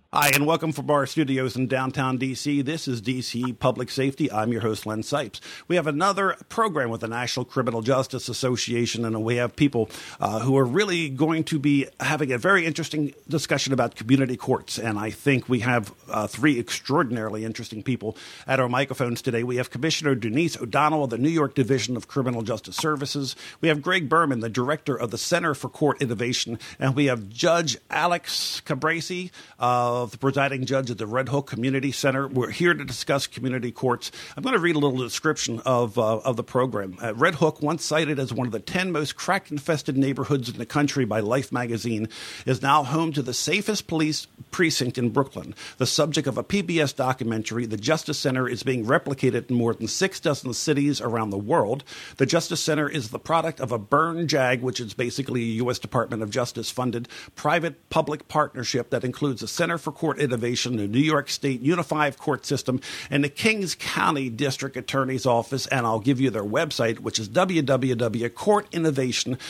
Hi, and welcome from our studios in downtown D.C. This is D.C. Public Safety. I'm your host, Len Sipes. We have another program with the National Criminal Justice Association, and we have people who are really going to be having a very interesting discussion about community courts. And I think we have three extraordinarily interesting people at our microphones today. We have Commissioner Denise O'Donnell of the New York Division of Criminal Justice Services. We have Greg Berman, the Director of the Center for Court Innovation. And we have Judge Alex Cabresi, the presiding judge at the Red Hook Community Center. We're here to discuss community courts. I'm going to read a little description of the program. Red Hook, once cited as one of the 10 most crack-infested neighborhoods in the country by Life magazine, is now home to the safest police precinct in Brooklyn. The subject of a PBS documentary, the Justice Center is being replicated in more than 6 dozen cities around the world. The Justice Center is the product of a Burn JAG, which is basically a U.S. Department of Justice-funded private-public partnership that includes the Center for Court Innovation, the New York State Unified Court System, and the Kings County District Attorney's Office. And I'll give you their website, which is www.courtinnovation,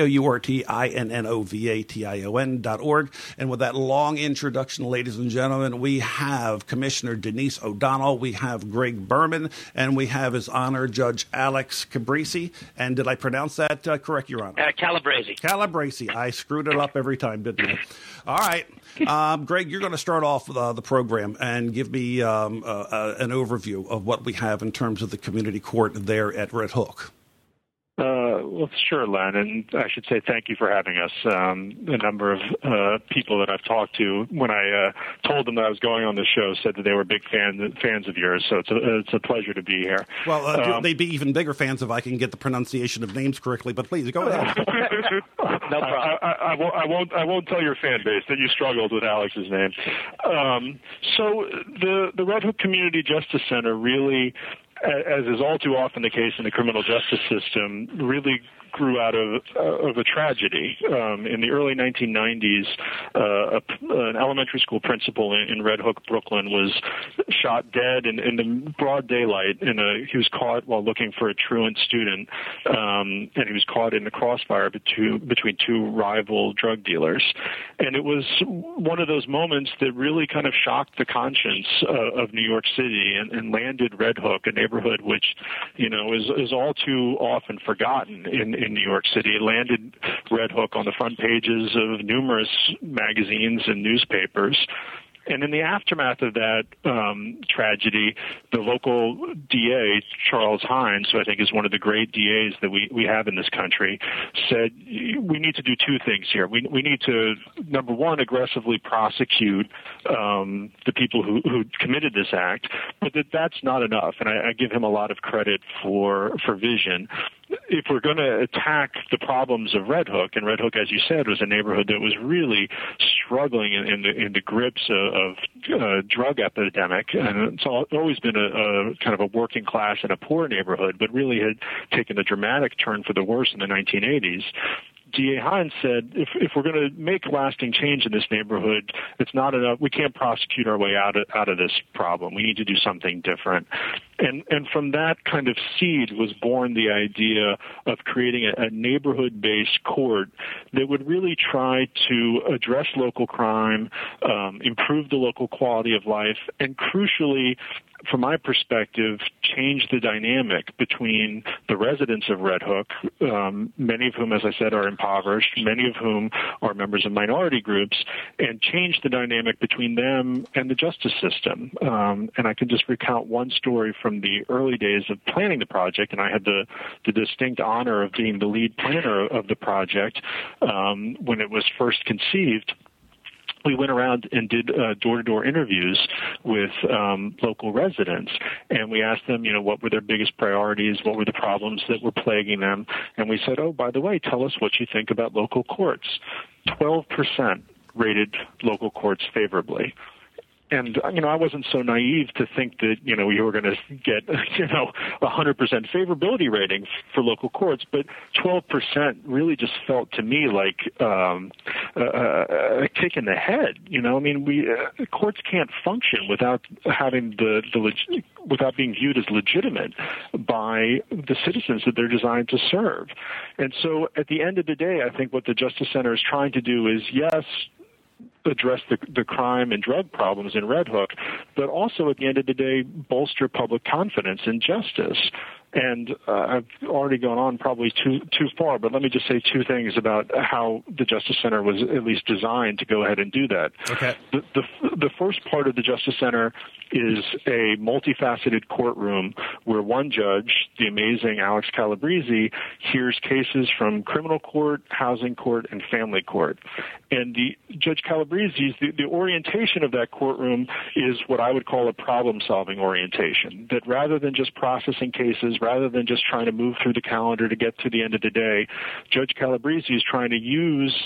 COURTINNOVATION.org. And with that long introduction, ladies and gentlemen, we have Commissioner Denise O'Donnell, we have Greg Berman, and we have His Honor Judge Alex Cabresi. And did I pronounce that correct, Your Honor? Calabresi. Calabresi. I screwed it up every time, didn't I? All right. Greg, you're going to start off the program and give me an overview of what we have in terms of the community court there at Red Hook. Well, sure, Len, and I should say thank you for having us. A number of people that I've talked to, when I told them that I was going on the show, said that they were big fans of yours, so it's a pleasure to be here. Well, they'd be even bigger fans if I can get the pronunciation of names correctly, but please, go ahead. No problem. I won't tell your fan base that you struggled with Alex's name. So the Red Hook Community Justice Center really, as is all too often the case in the criminal justice system, really grew out of a tragedy. In the early 1990s, an elementary school principal in Red Hook, Brooklyn, was shot dead in the broad daylight. He was caught while looking for a truant student, and he was caught in the crossfire between two rival drug dealers. And it was one of those moments that really kind of shocked the conscience of New York City and landed Red Hook, a neighborhood which, is all too often forgotten in New York City. It landed Red Hook on the front pages of numerous magazines and newspapers. And in the aftermath of that tragedy, the local DA, Charles Hines, who I think is one of the great DAs that we have in this country, said we need to do two things here. We need to, number one, aggressively prosecute the people who committed this act, but that's not enough. And I give him a lot of credit for vision. If we're going to attack the problems of Red Hook, and Red Hook, as you said, was a neighborhood that was really struggling in the grips of drug epidemic, and it's always been a kind of a working class and a poor neighborhood, but really had taken a dramatic turn for the worse in the 1980s. DA Hines said, if we're going to make lasting change in this neighborhood, it's not enough. We can't prosecute our way out of this problem. We need to do something different. And from that kind of seed was born the idea of creating a neighborhood-based court that would really try to address local crime, improve the local quality of life, and crucially, from my perspective, change the dynamic between the residents of Red Hook, many of whom, as I said, are impoverished, many of whom are members of minority groups, and change the dynamic between them and the justice system. And I can just recount one story from the early days of planning the project, and I had the distinct honor of being the lead planner of the project when it was first conceived. We went around and did door-to-door interviews with local residents, and we asked them, what were their biggest priorities, what were the problems that were plaguing them, and we said, oh, by the way, tell us what you think about local courts. 12% rated local courts favorably. And, I wasn't so naive to think that, you were going to get, 100% favorability rating for local courts, but 12% really just felt to me like a kick in the head. Courts can't function without having without being viewed as legitimate by the citizens that they're designed to serve. And so at the end of the day, I think what the Justice Center is trying to do is, yes, address the crime and drug problems in Red Hook, but also at the end of the day bolster public confidence in justice. And I've already gone on probably too far, but let me just say two things about how the Justice Center was at least designed to go ahead and do that. Okay. The first part of the Justice Center is a multifaceted courtroom where one judge, the amazing Alex Calabrese, hears cases from criminal court, housing court, and family court. And Judge Calabrese, the orientation of that courtroom is what I would call a problem-solving orientation, that rather than just processing cases, rather than just trying to move through the calendar to get to the end of the day, Judge Calabrese is trying to use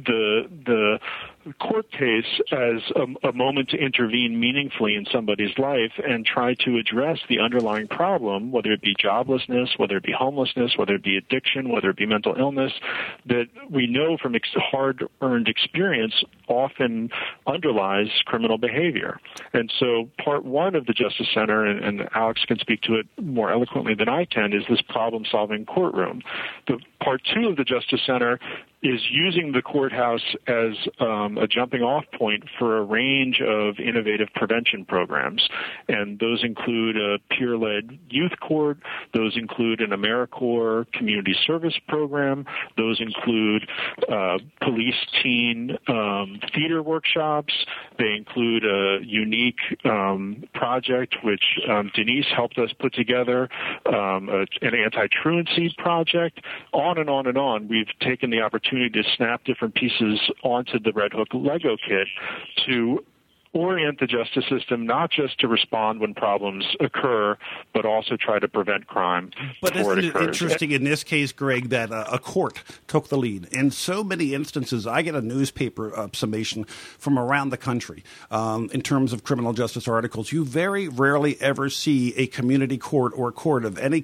the court case as a moment to intervene meaningfully in somebody's life and try to address the underlying problem, whether it be joblessness, whether it be homelessness, whether it be addiction, whether it be mental illness, that we know from hard-earned experience often underlies criminal behavior. And so part one of the Justice Center, and Alex can speak to it more eloquently than I can, is this problem-solving courtroom. The part two of the Justice Center is using the courthouse as a jumping-off point for a range of innovative prevention programs. And those include a peer-led youth court. Those include an AmeriCorps community service program. Those include police teen theater workshops. They include a unique project which Denise helped us put together, an anti-truancy project, on and on and on. We've taken the opportunity to snap different pieces onto the Red Hook Lego kit to orient the justice system not just to respond when problems occur, but also try to prevent crime. But isn't it interesting in this case, Greg, that a court took the lead? In so many instances, I get a newspaper summation from around the country in terms of criminal justice articles. You very rarely ever see a community court or court of any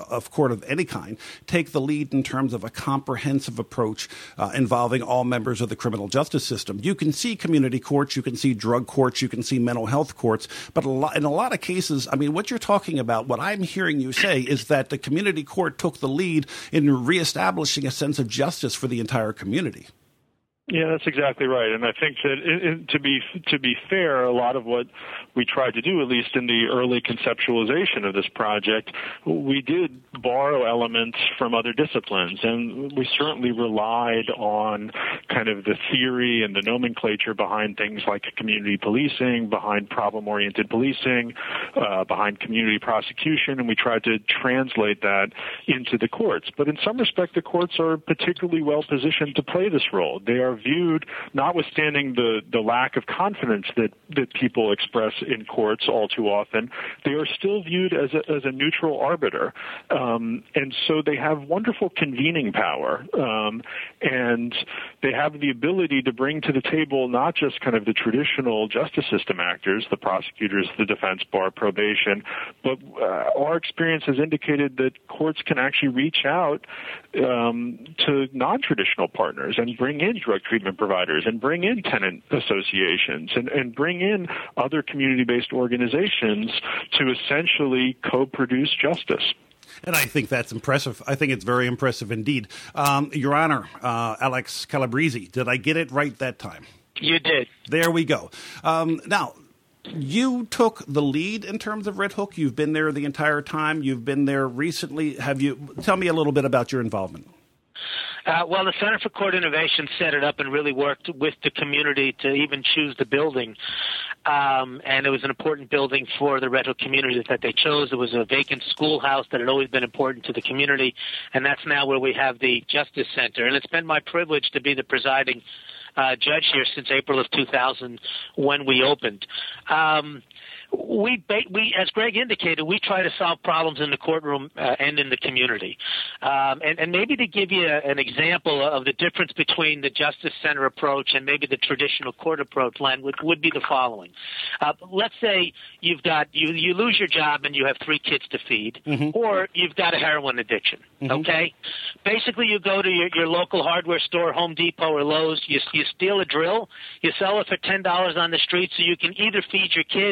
kind take the lead in terms of a comprehensive approach involving all members of the criminal justice system. You can see community courts, you can see drug courts, you can see mental health courts, but in a lot of cases, I mean, what you're talking about, what I'm hearing you say is that the community court took the lead in reestablishing a sense of justice for the entire community. Yeah, that's exactly right. And I think that to be fair, a lot of what we tried to do, at least in the early conceptualization of this project, we did borrow elements from other disciplines. And we certainly relied on kind of the theory and the nomenclature behind things like community policing, behind problem-oriented policing, behind community prosecution, and we tried to translate that into the courts. But in some respect, the courts are particularly well positioned to play this role. They are viewed, notwithstanding the lack of confidence that people express in courts all too often, they are still viewed as a neutral arbiter. And so they have wonderful convening power. And they have the ability to bring to the table not just kind of the traditional justice system actors, the prosecutors, the defense bar, probation, but our experience has indicated that courts can actually reach out to non-traditional partners and bring in drug treatment providers and bring in tenant associations and bring in other community-based organizations to essentially co-produce justice. And I think that's impressive. I think it's very impressive indeed. Your Honor, Alex Calabrese, did I get it right that time? You did. There we go. Now, you took the lead in terms of Red Hook. You've been there the entire time. You've been there recently. Tell me a little bit about your involvement. Well, the Center for Court Innovation set it up and really worked with the community to even choose the building. And it was an important building for the Red Hook community that they chose. It was a vacant schoolhouse that had always been important to the community, and that's now where we have the Justice Center. And it's been my privilege to be the presiding judge here since April of 2000 when we opened. We, as Greg indicated, we try to solve problems in the courtroom and in the community. And maybe to give you an example of the difference between the Justice Center approach and maybe the traditional court approach, Len, would be the following. Let's say you lose your job and you have 3 kids to feed, or you've got a heroin addiction, okay? Basically, you go to your local hardware store, Home Depot or Lowe's, you steal a drill, you sell it for $10 on the street so you can either feed your kids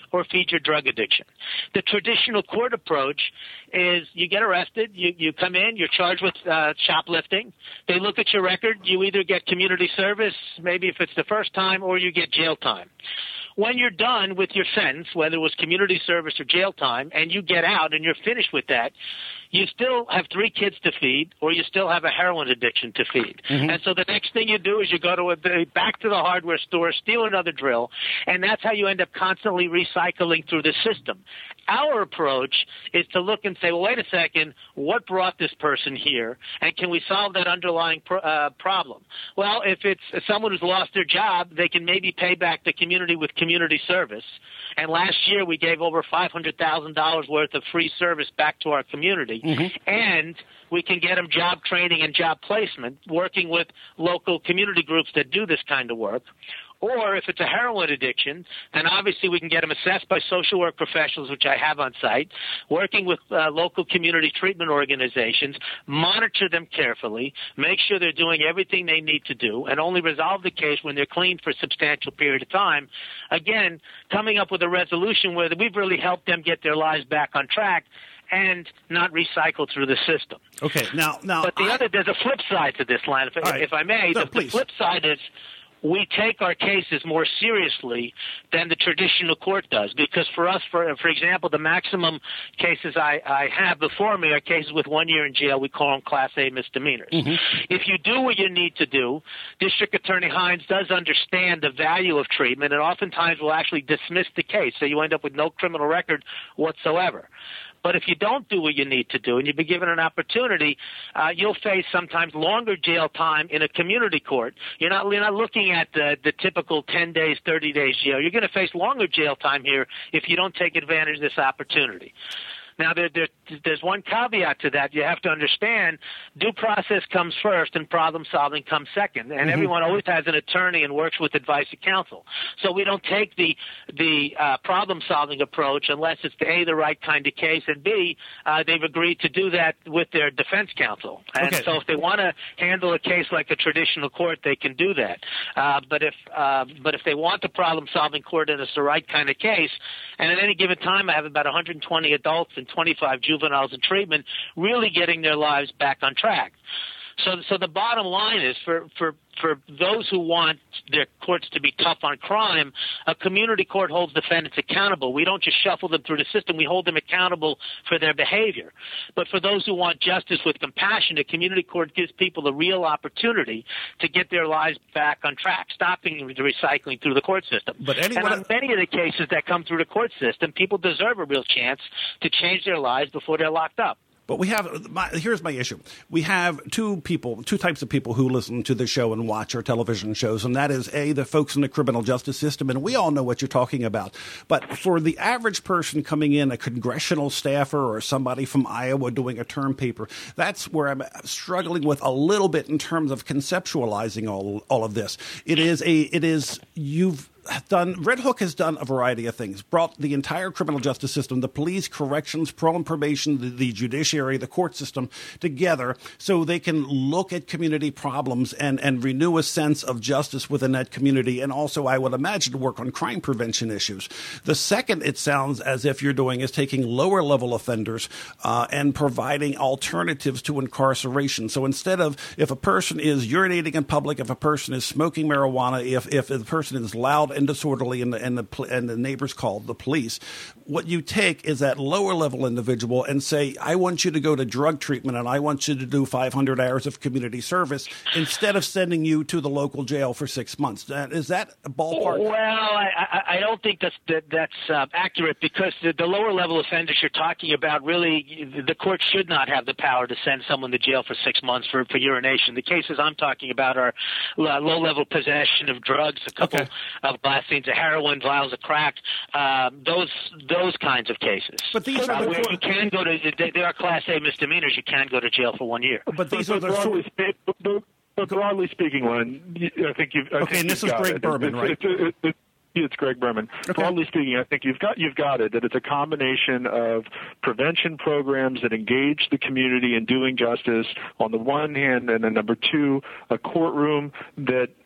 or feed your drug addiction. The traditional court approach is you get arrested, you come in, you're charged with shoplifting. They look at your record. You either get community service, maybe if it's the first time, or you get jail time. When you're done with your sentence, whether it was community service or jail time, and you get out and you're finished with that, you still have 3 kids to feed, or you still have a heroin addiction to feed. Mm-hmm. And so the next thing you do is you go back to the hardware store, steal another drill, and that's how you end up constantly recycling through the system. Our approach is to look and say, well, wait a second, what brought this person here, and can we solve that underlying problem? Well, if it's someone who's lost their job, they can maybe pay back the community with community service. And last year we gave over $500,000 worth of free service back to our community. Mm-hmm. And we can get them job training and job placement, working with local community groups that do this kind of work. Or if it's a heroin addiction, then obviously we can get them assessed by social work professionals, which I have on site, working with local community treatment organizations, monitor them carefully, make sure they're doing everything they need to do, and only resolve the case when they're clean for a substantial period of time. Again, coming up with a resolution where we've really helped them get their lives back on track and not recycle through the system. Okay, now, but there's a flip side to this line, if I may. No, the flip side is we take our cases more seriously than the traditional court does, because for us, for example, the maximum cases I have before me are cases with 1 year in jail. We call them Class A misdemeanors. Mm-hmm. If you do what you need to do, District Attorney Hines does understand the value of treatment and oftentimes will actually dismiss the case, so you end up with no criminal record whatsoever. But if you don't do what you need to do and you've been given an opportunity, you'll face sometimes longer jail time in a community court. You're not looking at the typical 10 days, 30 days jail. You're going to face longer jail time here if you don't take advantage of this opportunity. Now, there's one caveat to that. You have to understand due process comes first and problem solving comes second. And everyone always has an attorney and works with advice of counsel. So we don't take the problem solving approach unless it's A, the right kind of case, and B, they've agreed to do that with their defense counsel. And so if they want to handle a case like a traditional court, they can do that. But if they want the problem solving court and it's the right kind of case, and at any given time I have about 120 adults and 25 juveniles in treatment, really getting their lives back on track. So the bottom line is for those who want their courts to be tough on crime, a community court holds defendants accountable. We don't just shuffle them through the system. We hold them accountable for their behavior. But for those who want justice with compassion, a community court gives people a real opportunity to get their lives back on track, stopping the recycling through the court system. And on many of the cases that come through the court system, people deserve a real chance to change their lives before they're locked up. But here's my issue. We have two types of people who listen to the show and watch our television shows, and that is, A, the folks in the criminal justice system, and we all know what you're talking about. But for the average person coming in, a congressional staffer or somebody from Iowa doing a term paper, that's where I'm struggling with a little bit in terms of conceptualizing all of this. Red Hook has done a variety of things, brought the entire criminal justice system, the police, corrections, parole and probation, the judiciary, the court system together so they can look at community problems and renew a sense of justice within that community, and also, I would imagine, work on crime prevention issues. The second, it sounds as if you're doing, is taking lower-level offenders and providing alternatives to incarceration. So instead of, if a person is urinating in public, if a person is smoking marijuana, if the person is loud and disorderly and the neighbors call the police, what you take is that lower level individual and say, I want you to go to drug treatment and I want you to do 500 hours of community service instead of sending you to the local jail for 6 months. Is that a ballpark? Well, I don't think that's accurate, because the lower level offenders you're talking about, really, the court should not have the power to send someone to jail for 6 months for urination. The cases I'm talking about are low level possession of drugs, a couple of glassines of heroin, vials of crack, those kinds of cases. But these are where you can go to. They are Class A misdemeanors. You can go to jail for 1 year. But these are broadly speaking, Len, I think you've. And this is Greg Berman, right? It's Greg Berman. Okay. Broadly speaking, I think you've got it, that it's a combination of prevention programs that engage the community in doing justice on the one hand, and then number two, a courtroom that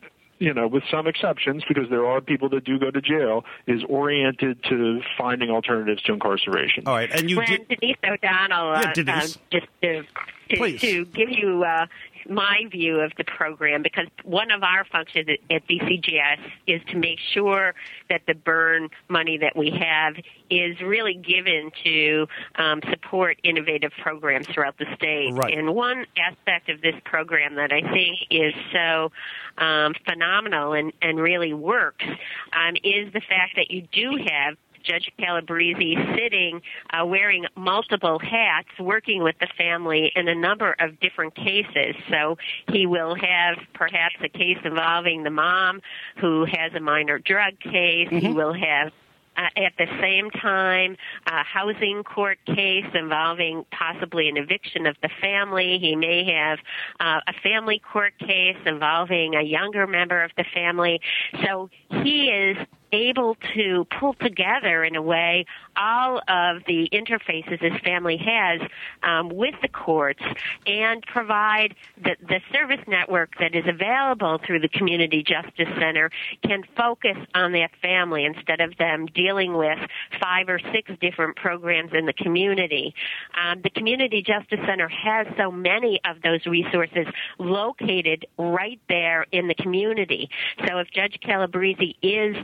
with some exceptions, because there are people that do go to jail, is oriented to finding alternatives to incarceration. All right, and Denise O'Donnell, Denise. just to give you my view of the program, because one of our functions at DCJS is to make sure that the burn money that we have is really given to support innovative programs throughout the state. Right. And one aspect of this program that I think is so phenomenal and really works is the fact that you do have Judge Calabrese sitting, wearing multiple hats, working with the family in a number of different cases. So he will have perhaps a case involving the mom who has a minor drug case. Mm-hmm. He will have at the same time, a housing court case involving possibly an eviction of the family. He may have a family court case involving a younger member of the family. So he is able to pull together, in a way, all of the interfaces his family has with the courts and provide the service network that is available through the Community Justice Center can focus on that family instead of them dealing with 5 or 6 different programs in the community. The Community Justice Center has so many of those resources located right there in the community. So if Judge Calabrese is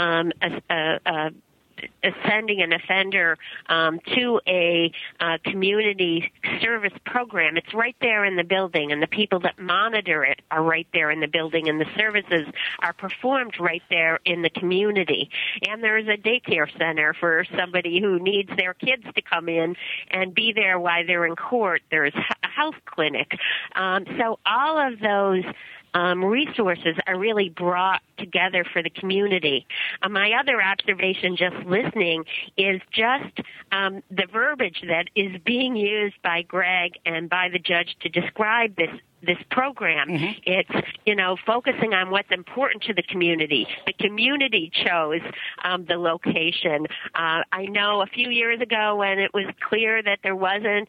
sending an offender to a community service program, it's right there in the building, and the people that monitor it are right there in the building, and the services are performed right there in the community. And there is a daycare center for somebody who needs their kids to come in and be there while they're in court. There's a health clinic. So all of those resources are really brought together for the community. My other observation, just listening, is just the verbiage that is being used by Greg and by the judge to describe this program. Mm-hmm. It's, focusing on what's important to the community. The community chose the location. I know a few years ago when it was clear that there wasn't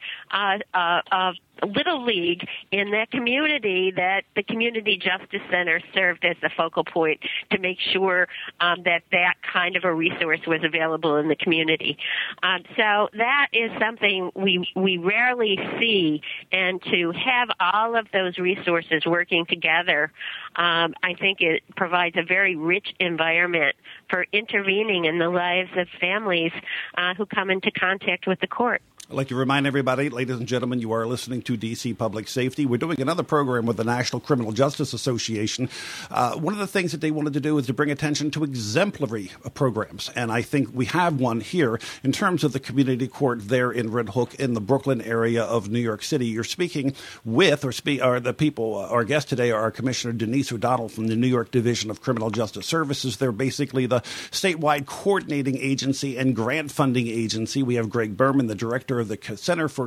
a Little League in that community, that the Community Justice Center served as the focal point to make sure that kind of a resource was available in the community. So that is something we rarely see, and to have all of those resources working together, I think it provides a very rich environment for intervening in the lives of families who come into contact with the court. I'd like to remind everybody, ladies and gentlemen, you are listening to DC Public Safety. We're doing another program with the National Criminal Justice Association. One of the things that they wanted to do is to bring attention to exemplary programs, and I think we have one here in terms of the community court there in Red Hook in the Brooklyn area of New York City. You're speaking with, or the people, our guests today are Commissioner Denise O'Donnell from the New York Division of Criminal Justice Services. They're basically the statewide coordinating agency and grant funding agency. We have Greg Berman, the director of the Center for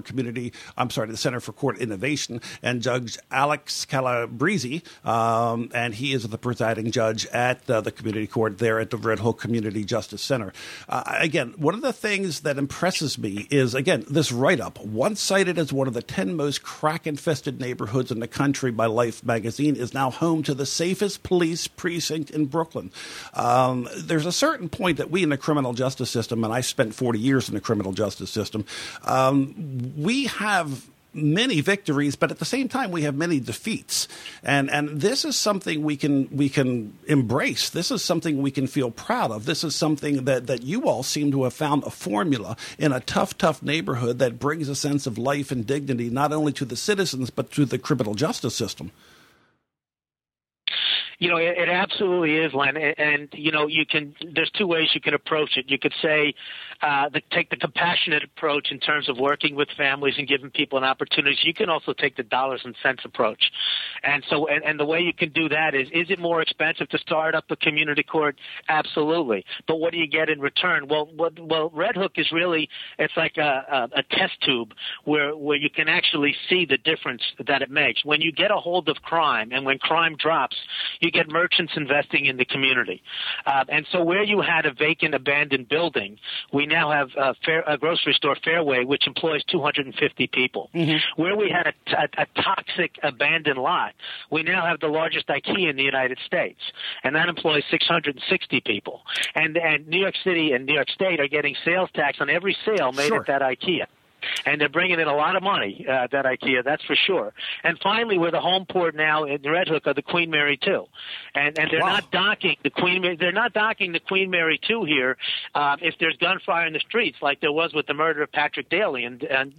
Court Innovation, and Judge Alex Calabrese, and he is the presiding judge at the community court there at the Red Hook Community Justice Center. Again, one of the things that impresses me is, again, this write-up, once cited as one of the 10 most crack-infested neighborhoods in the country by Life magazine, is now home to the safest police precinct in Brooklyn. There's a certain point that we in the criminal justice system, and I spent 40 years in the criminal justice system, we have many victories, but at the same time, we have many defeats. And this is something we can embrace. This is something we can feel proud of. This is something that you all seem to have found a formula in a tough neighborhood that brings a sense of life and dignity, not only to the citizens, but to the criminal justice system. It absolutely is, Len. And, there's 2 ways you can approach it. You could say, take the compassionate approach in terms of working with families and giving people an opportunity. You can also take the dollars and cents approach. And so, and the way you can do that is it more expensive to start up a community court? Absolutely. But what do you get in return? Well, Red Hook is really, it's like a test tube where you can actually see the difference that it makes. When you get a hold of crime, and when crime drops, you get merchants investing in the community. And so where you had a vacant, abandoned building, we now have a grocery store, Fairway, which employs 250 people. Mm-hmm. Where we had a toxic, abandoned lot, fact, we now have the largest IKEA in the United States, and that employs 660 people. And New York City and New York State are getting sales tax on every sale made at that IKEA. And they're bringing in a lot of money, that IKEA, that's for sure. And finally, we're the home port now in Red Hook of the Queen Mary 2. And they're not docking the Queen Mary 2 here if there's gunfire in the streets like there was with the murder of Patrick Daly in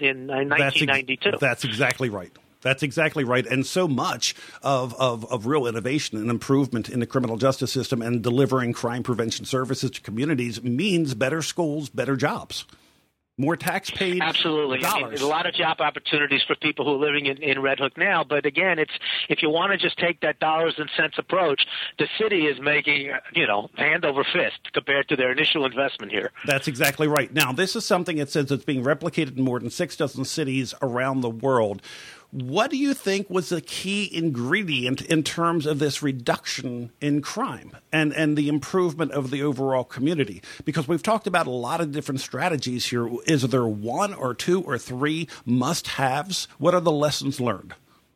1992. That's exactly right. That's exactly right. And so much of real innovation and improvement in the criminal justice system and delivering crime prevention services to communities means better schools, better jobs. More tax paid. Absolutely. Dollars. I mean, a lot of job opportunities for people who are living in Red Hook now. But again, if you want to just take that dollars and cents approach, the city is making, hand over fist compared to their initial investment here. That's exactly right. Now, this is something it says that's being replicated in more than 6 cities around the world. What do you think was the key ingredient in terms of this reduction in crime and the improvement of the overall community? Because we've talked about a lot of different strategies here. Is there one or two or three must-haves? What are the lessons learned?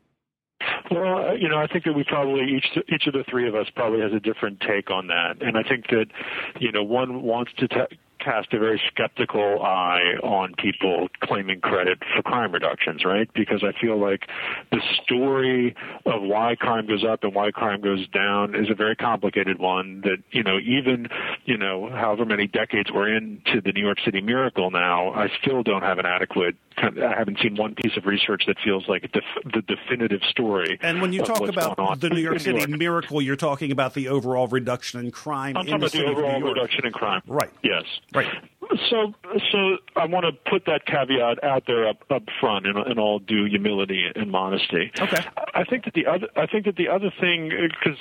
Well, I think that we probably each of the three of us probably has a different take on that, and I think that one wants to cast a very skeptical eye on people claiming credit for crime reductions, right? Because I feel like the story of why crime goes up and why crime goes down is a very complicated one that, even, however many decades we're into the New York City miracle now, I still don't have I haven't seen one piece of research that feels like the definitive story. And when you talk about the New York City miracle, you're talking about the overall reduction in crime. I'm talking about the overall reduction in crime. Right. Yes. Right. So I want to put that caveat out there up front in all due humility and modesty. Okay. I think that the other thing, because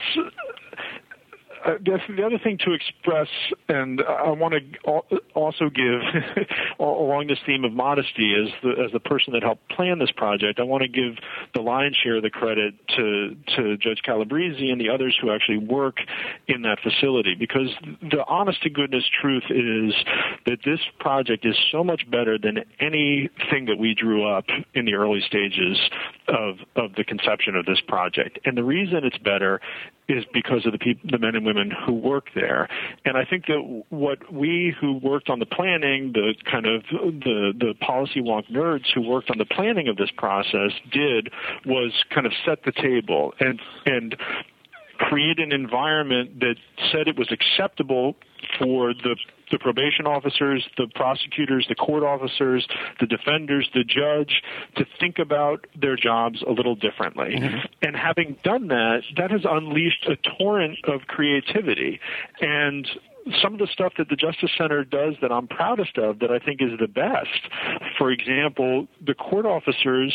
the other thing to express, and I want to also give along this theme of modesty, as the person that helped plan this project, I want to give the lion's share of the credit to Judge Calabrese and the others who actually work in that facility, because the honest to goodness truth is that this project is so much better than anything that we drew up in the early stages of the conception of this project. And the reason it's better is because of the men and women who work there. And I think that what we who worked on the planning, the kind of the policy wonk nerds who worked on the planning of this process did was kind of set the table and create an environment that said it was acceptable for the probation officers, the prosecutors, the court officers, the defenders, the judge, to think about their jobs a little differently. Mm-hmm. And having done that, that has unleashed a torrent of creativity. And some of the stuff that the Justice Center does that I'm proudest of, that I think is the best, for example, the court officers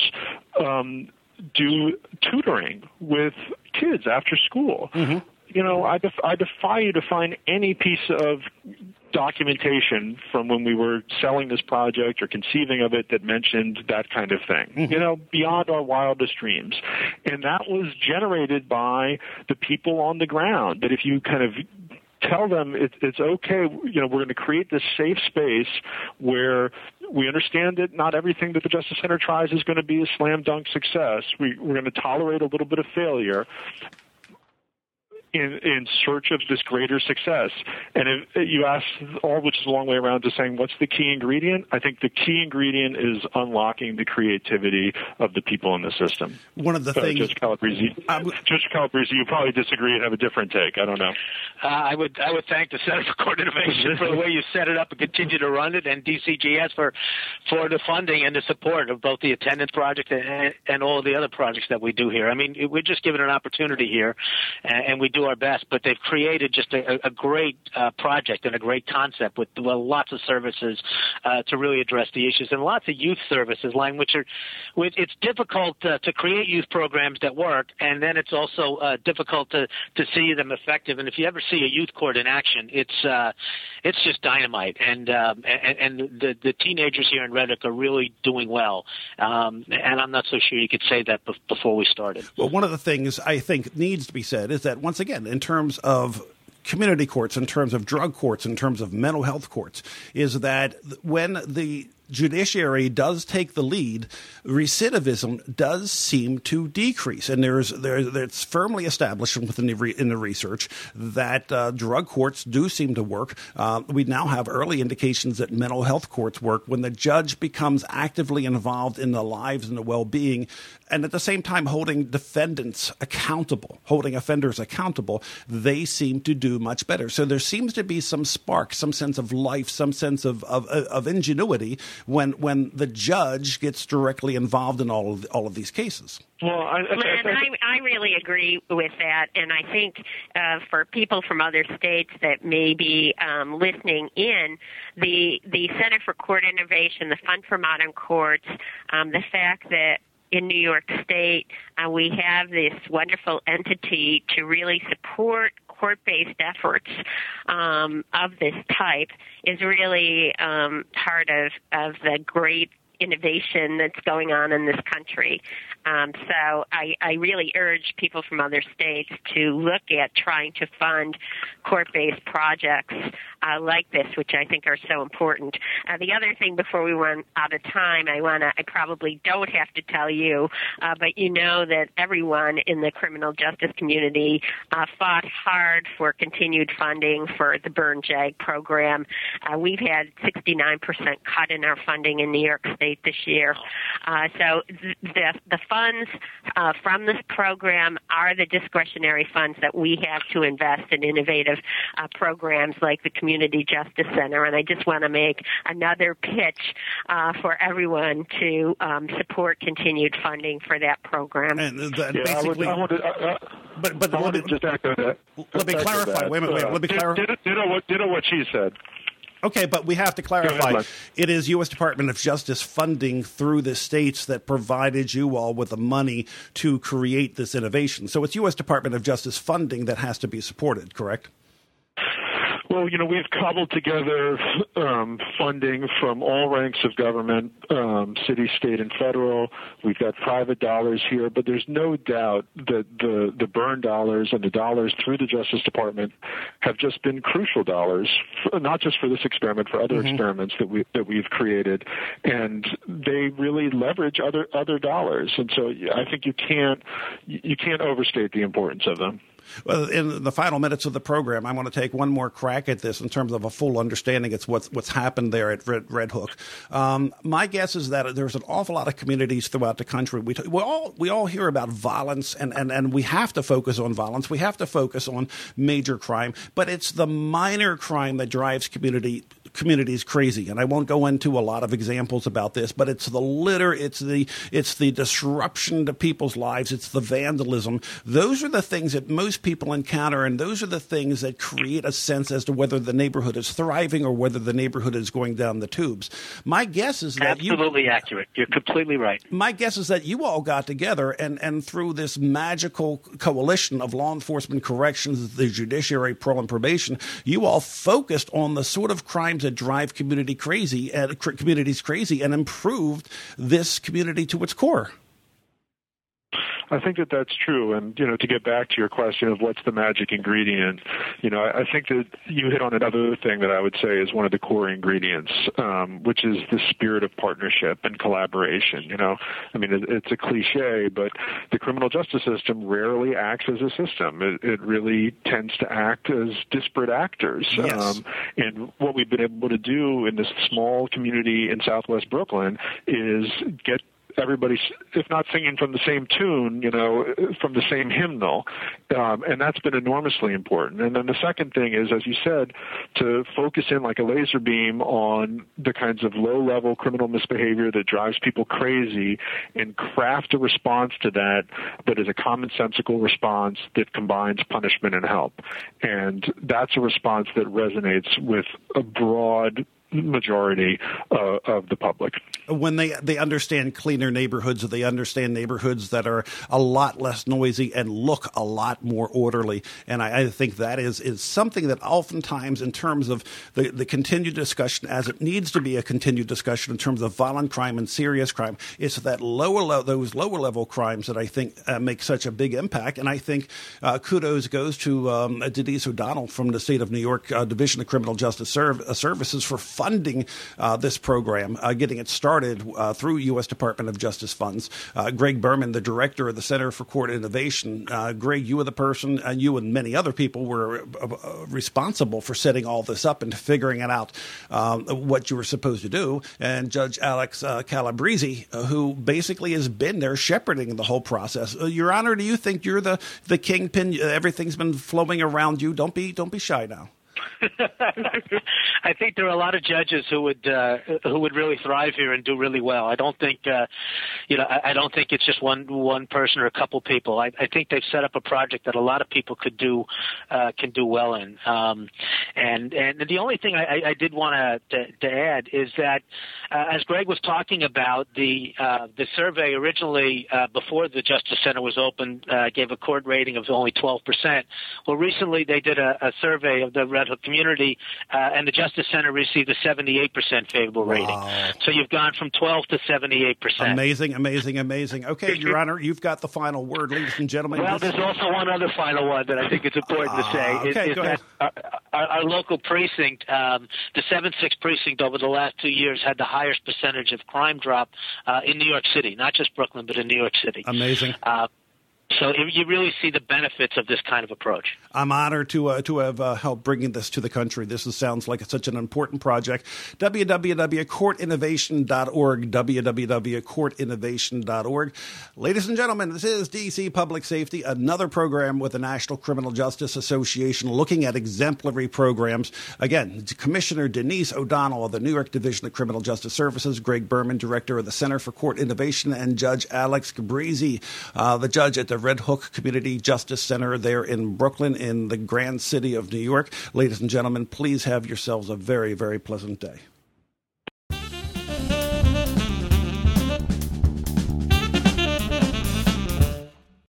do tutoring with kids after school. Mm-hmm. I defy you to find any piece of documentation from when we were selling this project or conceiving of it that mentioned that kind of thing, mm-hmm. Beyond our wildest dreams. And that was generated by the people on the ground, that if you kind of tell them it's okay, we're going to create this safe space where we understand that not everything that the Justice Center tries is going to be a slam dunk success. We're going to tolerate a little bit of failure in search of this greater success. And if you ask, which is a long way around to saying, what's the key ingredient? I think the key ingredient is unlocking the creativity of the people in the system. One of the things... Judge Calabrese, you probably disagree and have a different take. I don't know. I would thank the Center for Court Innovation for the way you set it up and continue to run it, and DCGS for the funding and the support of both the attendance project and all the other projects that we do here. I mean, we're just given an opportunity here, and we do our best, but they've created just a great project and a great concept with lots of services to really address the issues, and lots of youth services, it's difficult to create youth programs that work, and then it's also difficult to see them effective. And if you ever see a youth court in action, it's just dynamite, and the teenagers here in Red Hook are really doing well, and I'm not so sure you could say that before we started. Well, one of the things I think needs to be said is that, once again, in terms of community courts, in terms of drug courts, in terms of mental health courts, is that when the judiciary does take the lead, recidivism does seem to decrease. And it's firmly established within in the research that drug courts do seem to work. We now have early indications that mental health courts work when the judge becomes actively involved in the lives and the well-being, and at the same time holding defendants accountable, holding offenders accountable. They seem to do much better. So there seems to be some spark, some sense of life, some sense of ingenuity when the judge gets directly involved in all of these cases. Well, I really agree with that, and I think for people from other states that may be listening in, the Center for Court Innovation, the Fund for Modern Courts, the fact that in New York State we have this wonderful entity to really support court-based efforts of this type is really part of the great innovation that's going on in this country. So I really urge people from other states to look at trying to fund court-based projects like this, which I think are so important. The other thing before we run out of time, I probably don't have to tell you, but you know that everyone in the criminal justice community fought hard for continued funding for the Burn JAG program. We've had 69% cut in our funding in New York State this year. So the funds from this program are the discretionary funds that we have to invest in innovative programs like the Community Justice Center. And I just want to make another pitch for everyone to support continued funding for that program. And I want to just echo that. Let me clarify. Wait a minute. Let me clarify. Ditto what she said. Okay, but we have to clarify. It is U.S. Department of Justice funding through the states that provided you all with the money to create this innovation. So it's U.S. Department of Justice funding that has to be supported, correct? Well, we've cobbled together funding from all ranks of government, city, state, and federal. We've got private dollars here, but there's no doubt that the burn dollars and the dollars through the Justice Department have just been crucial dollars, not just for this experiment, for other experiments that we've created, and they really leverage other dollars. And so I think you can't overstate the importance of them. Well, in the final minutes of the program, I want to take one more crack at this in terms of a full understanding. It's what's happened there at Red Hook. My guess is that there's an awful lot of communities throughout the country. We all hear about violence, and we have to focus on violence. We have to focus on major crime, but it's the minor crime that drives communities crazy. And I won't go into a lot of examples about this, but it's the litter, it's the disruption to people's lives, it's the vandalism. Those are the things that most people encounter, and those are the things that create a sense as to whether the neighborhood is thriving or whether the neighborhood is going down the tubes. My guess is that absolutely accurate. You're completely right. My guess is that you all got together and through this magical coalition of law enforcement, corrections, the judiciary, parole, and probation, you all focused on the sort of crimes that drive communities crazy and improved this community to its core. I think that's true. And, to get back to your question of what's the magic ingredient, I think that you hit on another thing that I would say is one of the core ingredients, which is the spirit of partnership and collaboration. It's a cliche, but the criminal justice system rarely acts as a system. It really tends to act as disparate actors. Yes. And what we've been able to do in this small community in Southwest Brooklyn is get everybody, if not singing from the same tune, from the same hymnal. And that's been enormously important. And then the second thing is, as you said, to focus in like a laser beam on the kinds of low-level criminal misbehavior that drives people crazy and craft a response to that is a commonsensical response that combines punishment and help. And that's a response that resonates with a broad majority of the public. When they understand cleaner neighborhoods, or they understand neighborhoods that are a lot less noisy and look a lot more orderly. And I think that is something that oftentimes, in terms of the continued discussion, as it needs to be a continued discussion in terms of violent crime and serious crime, it's that those lower level crimes that I think make such a big impact. And I think kudos goes to Denise O'Donnell from the state of New York Division of Criminal Justice Services for fighting funding this program, getting it started through U.S. Department of Justice funds. Greg Berman, the director of the Center for Court Innovation. Greg, you were the person, and you and many other people were responsible for setting all this up and figuring it out what you were supposed to do. And Judge Alex Calabrese, who basically has been there shepherding the whole process. Your Honor, do you think you're the kingpin? Everything's been flowing around you. Don't be shy now. I think there are a lot of judges who would really thrive here and do really well. I don't think I don't think it's just one person or a couple people. I think they've set up a project that a lot of people can do well in. And the only thing I did want to add is that as Greg was talking about, the survey originally before the Justice Center was open gave a court rating of only 12%. Well, recently they did a survey of the Red Hook community, and the Justice Center received a 78% favorable rating. Wow. So you've gone from 12 to 78%. Amazing. Okay, Your Honor, you've got the final word, ladies and gentlemen. Well, there's also one other final one that I think it's important to say. Okay, is that our local precinct, the 7-6 precinct over the last 2 years had the highest percentage of crime drop in New York City, not just Brooklyn, but in New York City. Amazing. So you really see the benefits of this kind of approach. I'm honored to have helped bringing this to the country. This sounds like such an important project. www.courtinnovation.org, www.courtinnovation.org. Ladies and gentlemen, this is DC Public Safety, another program with the National Criminal Justice Association looking at exemplary programs. Again, Commissioner Denise O'Donnell of the New York Division of Criminal Justice Services, Greg Berman, Director of the Center for Court Innovation, and Judge Alex Calabrese, the judge at the Red Hook Community Justice Center there in Brooklyn in the grand city of New York. Ladies and gentlemen, please have yourselves a very, very pleasant day.